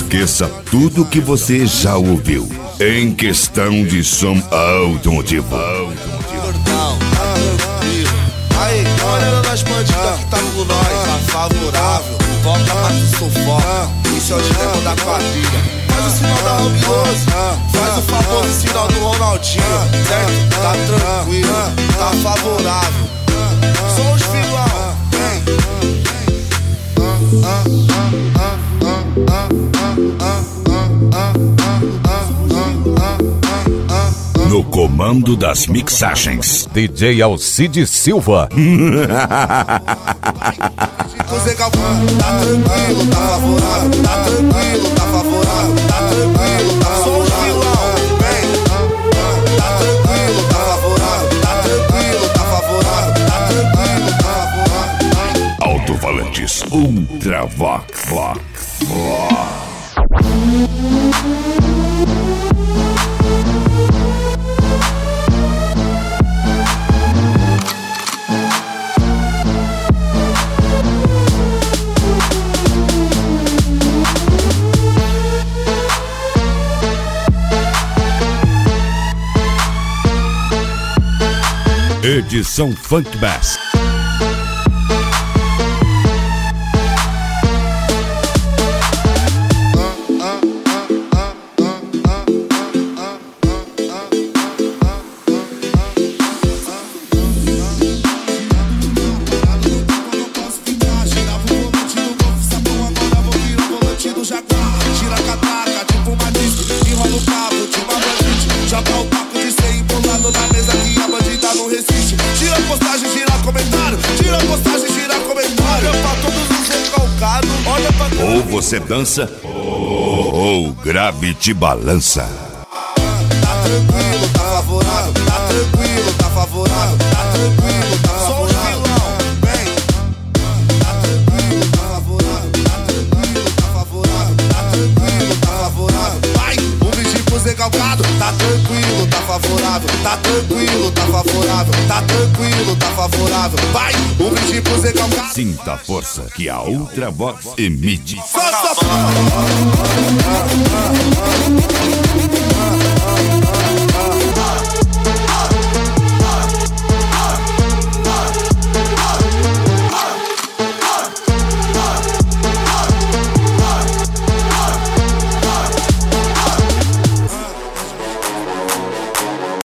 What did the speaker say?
Esqueça tudo que você já ouviu em questão de som automotivo. Aí, galera das bandidas que tá com nós, tá favorável, toca mais o sufoca, isso é o dilema da quadrilha. Faz o sinal da Robinhoso, faz o favor do sinal do Ronaldinho, certo? Tá tranquilo, tá favorável. Só os vilão, vem. No comando das mixagens, DJ Alcide Silva. Você calcula, tá tranquilo, tá favorável, tá tranquilo, tá favorável, tá tranquilo, tá favorável. Só os vilão, vem. Tá tranquilo, tá favorável, tá tranquilo, tá favorável, tá tranquilo, tá favorável. alto-falantes Ultravox. Edição Funk Bass. Ou você dança, ou grave te balança. Tá tranquilo, tá favorável, tá tranquilo, tá favorável, tá tranquilo, tá favorável. Só os vilão, vem. Tá tranquilo, tá favorável, tá tranquilo, tá favorável, tá tranquilo, tá favorável. Vai, um bichinho pro Zé Calcado. Tá tranquilo, tá favorável, tá tranquilo, tá favorável, tá tranquilo, tá favorável. Vai, um bichinho pro Zé Calcado. Sinta a força que a Ultravox emite. Só